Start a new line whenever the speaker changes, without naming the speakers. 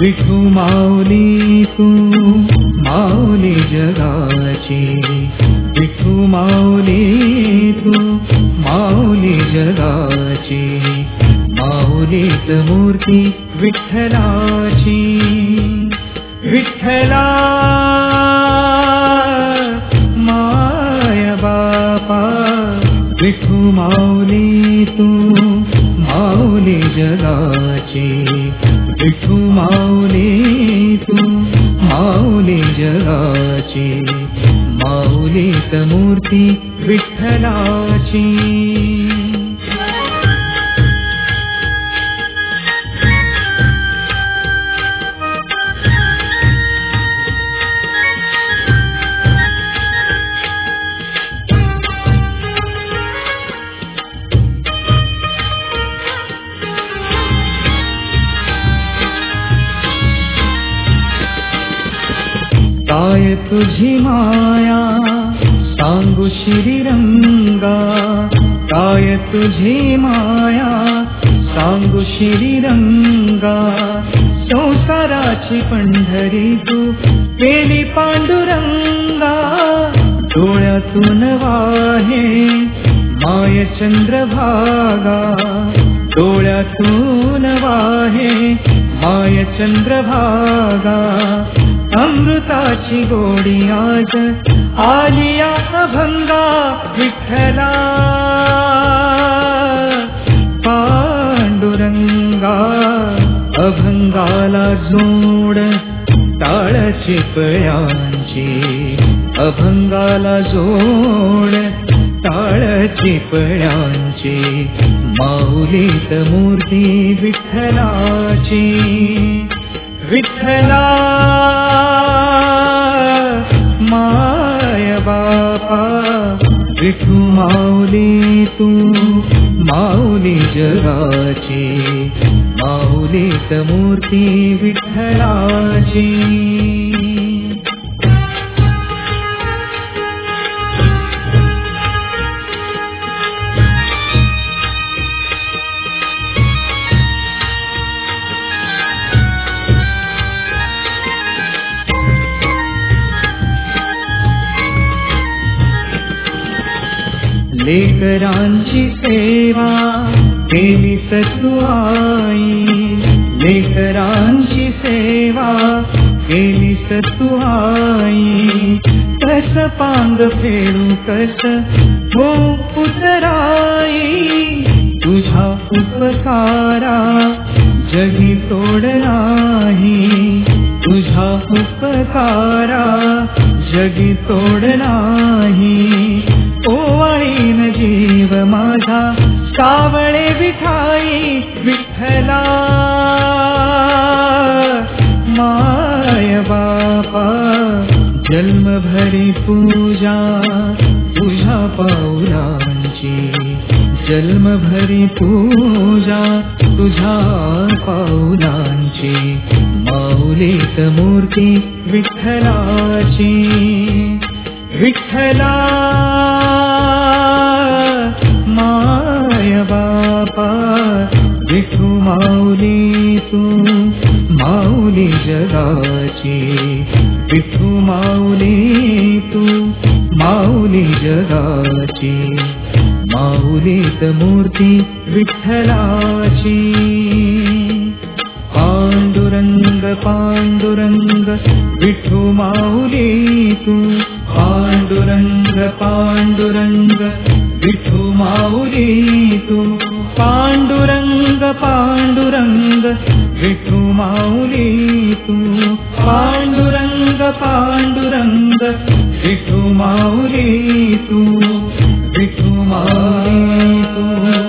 विठू माऊली तू माऊली जगाची, विठू माऊली तू माऊली जगाची, माऊलीत मूर्ती विठ्ठलाची. विठ्ठला माय बापा, विठू माऊली तू माऊली जगाची, विठू माऊली तू माऊली जगाची, माऊलीत मूर्ती विठ्ठलाची. काय तुझी माया सांगू श्रीरंगा, काय तुझी माया सांगू श्रीरंगा, संसाराची पंढरी तू केली पांडुरंगा. डोळ्यातून वाहे माय चंद्रभागा, डोळ्यातून वाहे माय चंद्रभागा, अमृताची गोडी आज आलिया अभंगा. विठ्ठला पांडुरंगा, अभंगाला जोड टाळ चिपळ्यांची, अभंगाला जोड टाळ चिपळ्यांची, माऊलीत मूर्ती विठ्ठलाची. विठ्ठला माय बापा, विठू माऊली तू माऊली जगाची, माऊलीत मूर्ती विठ्ठलाची. लेकरांची सेवा केली सतुआई, लेकरांची सेवा केली सतुआई, कस पांग फेडू कस हो उतराई, तुझा उपकारा जगी तोड नाही, तुझा उपकारा जगी तोड नाही. ओवाळीन जीव माझा सावळे विठाई. विठ्ठला माय बापा, जन्मभरी पूजा तुझ्या पाऊलांची, जन्मभरी पूजा तुझ्या पाऊलांची, माऊलीत मूर्ती विठ्ठलाची. विठ्ठला माय बापा, विठू माऊली तू माऊली जगाची, विठू माऊली तू माऊली जगाची, माऊलीत मूर्ती विठ्ठलाची. पांडुरंग पांडुरंग विठू माऊली तू, पांडुरंग पांडुरंग विठू माऊली तू, पांडुरंग पांडुरंग विठू माऊली तू, पांडुरंग पांडुरंग विठू माऊली तू, विठू माऊली तू.